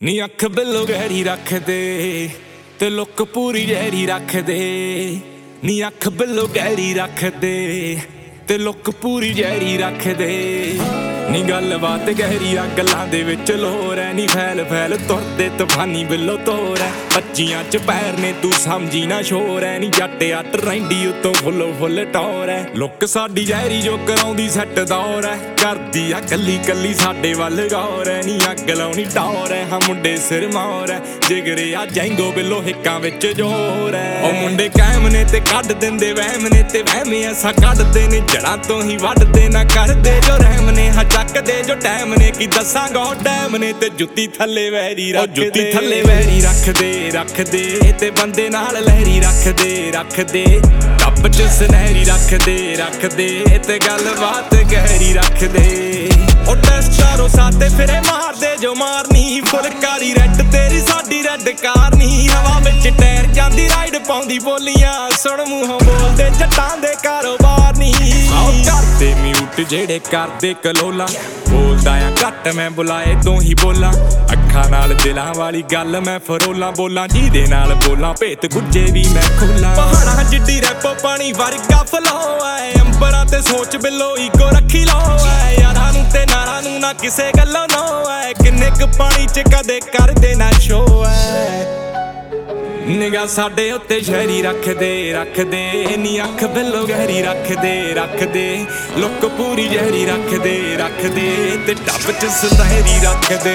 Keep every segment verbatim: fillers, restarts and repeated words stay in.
ਨੀ ਅੱਖ ਬਿੱਲੋ ਗਹਿਰੀ ਰੱਖਦੇ ਤੇ ਲੁੱਕ ਪੂਰੀ ਜ਼ਹਿਰੀ ਰੱਖਦੇ। ਨੀ ਅੱਖ ਬਿੱਲੋ ਗਹਿਰੀ ਰੱਖਦੇ ਤੇ ਲੁੱਕ ਪੂਰੀ ਜ਼ਹਿਰੀ ਰੱਖਦੇ। ਨੀ ਗੱਲਬਾਤ ਗਹਿਰੀ ਆ ਗੱਲਾਂ ਦੇ ਵਿੱਚ ਲੋਰ ਐ। ਨੀ ਫੈਲ ਫੈਲ ਤੁਰਦੇ ਤੂਫਾਨੀ ਬਿੱਲੋ ਤੋਰ ਐ। ਬੱਚੀਆਂ ਚ ਪੈਰ ਨੇ ਤੂੰ ਸਮਝੀ ਨਾ ਸ਼ੋਰ ਐ। ਨੀ ਜੱਟ ਅੱਟ ਰਹਿੰਦੀ ਉਤੋਂ ਫੁੱਲੋ ਫੁੱਲ ਟੌਰ ਐ। ਲੁੱਕ ਸਾਡੀ ਜ਼ਹਿਰੀ ਜੋ ਕਰਾਉਂਦੀ ਸੈੱਟ ਦੌਰ ਐ। ਕਰਦੀ ਆ ਕੱਲੀ ਕੱਲੀ ਸਾਡੇ ਵੱਲ ਗੌਰ ਐ। ਨੀ ਅੱਗ ਲਾਉਣੀ ਟੌਰ ਐ। ਹਾਂ ਮੁੰਡੇ ਸਿਰ ਮੌਰ ਐ। ਜਿਗਰੇ ਆ ਜੈਂਗੋ ਬਿੱਲੋ ਹਿੱਕਾਂ ਵਿੱਚ ਜੋਰ ਐ। ਉਹ ਮੁੰਡੇ ਕਾਇਮ ਨੇ ਤੇ ਕੱਢ ਦਿੰਦੇ ਵਹਿਮ ਨੇ ਤੇ ਵਹਿਮ ਐਸਾ ਕੱਢਦੇ ਨੇ ਜੜਾਂ ਤੋਂ ਹੀ ਵੱਢਦੇ ਨਾ ਕਰਦੇ ਜੋ ਰਹਿਮ ਨੇ। ਹਾਂ ਚੱਕਦੇ ਜੋ ਟਾਈਮ ਨੇ ਕੀ ਦੱਸਾਂਗਾ ਉਹ ਟਾਈਮ ਨੇ ਤੇ ਜੁੱਤੀ ਥੱਲੇ ਵੈਰੀ ਰੱਖਦੇ। ਜੁੱਤੀ ਥੱਲੇ ਵੈਰੀ ਰੱਖਦੇ ਰੱਖਦੇ ਤੇ ਬੰਦੇ ਨਾਲ ਲਹਿਰੀ ਰੱਖਦੇ ਰੱਖਦੇ। ਟੱਬ ਚ ਸੁਨਹਿਰੀ ਰੱਖਦੇ ਰੱਖਦੇ ਤੇ ਗੱਲਬਾਤ ਗਹਿਰੀ ਰੱਖਦੇ। ਉਹ ਟੈਸਟਾਰੋ ਸਾਤੇ ਫਿਰੇ ਮਾਰਦੇ ਜੋ ਮਾਰਨੀ ਫੁਲਕਾਰੀ ਰੈਡ ਤੇਰੀ ਸਾਡੀ ਰੈਡ ਕਾਰ ਨੀ। ਹਵਾ ਵਿੱਚ ਟਾਇਰ ਜਾਂਦੀ ਰਾਈਡ ਪਾਉਂਦੀ ਬੋਲੀਆਂ ਸੁਣ ਮੂੰਹੋਂ ਬੋਲਦੇ ਜੱਟਾਂ ਦੇ ਕਾਰੋਬਾਰ ਨੀ। ਆਓ ਕਰਦੇ ਮਿਊਟ ਜਿਹੜੇ ਕਰਦੇ ਕਲੋਲਾ ਬੋਲਦਾ ਆ ਘੱਟ ਮੈਂ ਬੁਲਾਏ ਤੋਂ ਹੀ ਬੋਲਾਂ। ਅੱਖਾਂ ਨਾਲ ਦਿਲਾਂ ਵਾਲੀ ਗੱਲ ਮੈਂ ਫਰੋਲਾਂ ਬੋਲਾਂ ਜਿਹਦੇ ਨਾਲ ਬੋਲਾਂ ਭੇਤ ਗੁੱਜੇ ਵੀ ਮੈਂ ਖੋਲਾਂ। ਪਹਾੜਾਂ ਜਿੱਡੀ ਰੈਪੋ ਪਾਣੀ ਵਰਗਾ ਫਲੋ ਐ। ਅੰਬਰਾਂ ਤੇ ਸੋਚ ਬਿੱਲੋ ਈਗੋ ਰੱਖੀ ਲੋ ਐ। ਯਾਰਾਂ ਨੂੰ ਤੇ ਨਾਰਾਂ ਨੂੰ ਨਾ ਕਿਸੇ ਗੱਲੋਂ ਨੋ ਐ। ਕਿੰਨੇ ਕੁ ਪਾਣੀ ਚ ਕਦੇ ਕਰਦੇ ਨਾ ਸ਼ੋ ਐ। ਨਿਗਾਹ ਸਾਡੇ ਉੱਤੇ ਸ਼ਹਿਰੀ ਰੱਖਦੇ ਰੱਖਦੇ। ਨੀ ਅੱਖ ਬਿੱਲੋ ਗਹਿਰੀ ਰੱਖਦੇ ਰੱਖਦੇ। ਲੁੱਕ ਪੂਰੀ ਜ਼ਹਿਰੀ ਰੱਖਦੇ ਰੱਖਦੇ ਤੇ ਟੱਬ ਚ ਸੁਨਹਿਰੀ ਰੱਖਦੇ।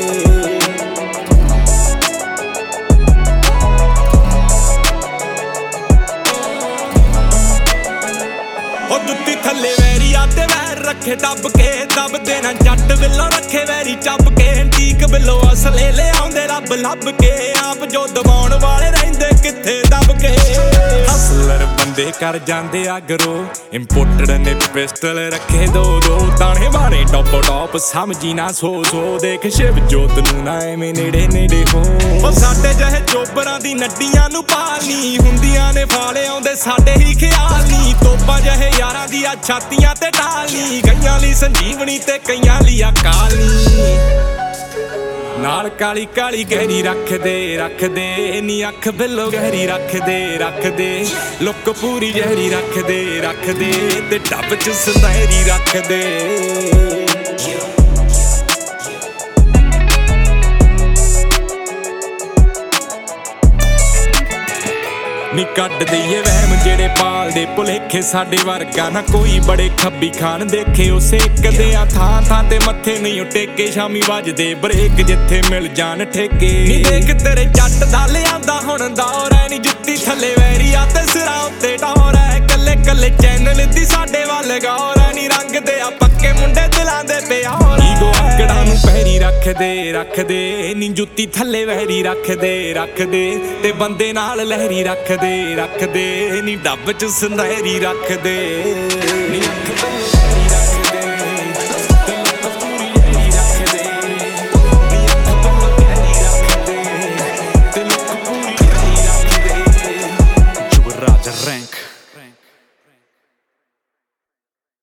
ਉਹ ਜੁੱਤੀ ਥੱਲੇ ਵੈਰੀ ਆ ਤੇ ਵੈਰ ਰੱਖੇ ਦੱਬ ਕੇ ਦੱਬਦੇ ਨਾ ਜੱਟ ਬਿੱਲੋ ਰੱਖੇ ਵੈਰੀ ਚੱਬ ਕੇ। ਠੀਕ ਬਿੱਲੋ ਅਸਲੇ ਲਿਆਉਂਦੇ ਰੱਬ ਲੱਭ ਕੇ ਆਪ ਜੋ ਦਬਾਉਣ ਵਾਲੇ ਰਹਿੰਦੇ ਕਿੱਥੇ ਦੱਬ ਕੇ। ਹਸਲਰ ਬੰਦੇ ਕਰ ਜਾਂਦੇ ਆ ਗਰੋ ਇੰਪੋਰਟਡ ਨੇ ਪਿਸਟਲ ਰੱਖੇ ਦੋ ਦੋ। ਤਾਣੇ ਬਾਣੇ ਟੌਪ ਟੌਪ ਸਮਝੀ ਨਾ ਸੋ ਸੋ ਦੇਖ ਸ਼ਿਵ ਜੋਤ ਨੂੰ ਨਾ ਐਵੇਂ ਨੇੜੇ ਨੇੜੇ ਹੋ। ਉਹ ਸਾਡੇ ਜਿਹੇ ਚੋਬਰਾਂ ਦੀ ਨੱਡੀਆਂ ਨੂੰ ਪਾਲਨੀ ਹੁੰਦੀਆਂ ਨੇ ਫਾਲੇ ਆਉਂਦੇ ਸਾਡੇ ਹੀ ਖਿਆਲ ਨੀ। ਤੋਪਾਂ ਜਿਹੇ ਯਾਰਾਂ ਦੀਆਂ ਛਾਤੀਆਂ ਤੇ ਢਾਲਨੀ ਕਈਆਂ ਲਈ ਸੰਜੀਵਨੀ ਤੇ ਕਈਆਂ ਲਈ ਅਕਾਲ ਨੀ। ਨਾਲ ਕਾਲੀ ਕਾਲੀ ਗਹਿਰੀ ਰੱਖਦੇ ਰੱਖਦੇ। ਨੀ ਅੱਖ ਬਿੱਲੋ ਗਹਿਰੀ ਰੱਖਦੇ ਰੱਖਦੇ। ਲੁੱਕ ਪੂਰੀ ਜ਼ਹਿਰੀ ਰੱਖਦੇ ਰੱਖਦੇ ਤੇ ਟੱਬ ਚ ਸੁਨਹਿਰੀ ਰੱਖਦੇ। ਨੀ ਕੱਢ ਦਈਏ ਵਹਿਮ ਜਿਹੜੇ ਪਾਲਦੇ ਭੁਲੇਖੇ ਸਾਡੇ ਵਰਗਾ ਨਾ ਕੋਈ ਬੜੇ ਖੱਬੀ ਖਾਨ ਦੇਖੇ। ਉਹ ਸੇਕਦੇ ਆ ਥਾਂ ਥਾਂ ਤੇ ਮੱਥੇ ਨਹੀਂ ਟੇਕੇ ਸ਼ਾਮੀ ਵੱਜਦੇ ਬ੍ਰੇਕ ਜਿੱਥੇ ਮਿਲ ਜਾਣ ਠੇਕੇ। ਨੀ ਦੇਖ ਤੇਰੇ ਜੱਟ ਦਾ ਲਿਆਂਦਾ ਹੁਣ ਦੌਰ ਐ। ਨੀ ਜੁੱਤੀ ਥੱਲੇ ਵੈਰੀ ਆ ਤੇ ਸਿਰਾਂ ਉੱਤੇ ਟੌਰ ਐ। ਕੱਲੇ ਕੱਲੇ ਚੈਨਲ ਦੀ ਸਾਡੇ ਵੱਲ ਗੌਰ ਐ। ਨੀ ਰੰਗਦੇ ਆ ਪੱਕੇ ਮੁੰਡੇ ਦਿਲਾਂ ਦੇ ਪਿਆਰ ਐ। ਈਗੋ ਆਕੜਾਂ ਨੂੰ ਪੈਰੀ ਰੱਖਦੇ ਰੱਖਦੇ। ਨੀ ਜੁੱਤੀ ਥੱਲੇ ਵੈਰੀ ਰੱਖਦੇ ਰੱਖਦੇ ਤੇ ਬੰਦੇ ਨਾਲ ਲਹਿਰੀ ਰੱਖਦੇ ਰੱਖਦੇ। ਨੀ ਡੱਬ ਚ ਸੁਨਹਿਰੀ ਰੱਖਦੇ। ਨੀ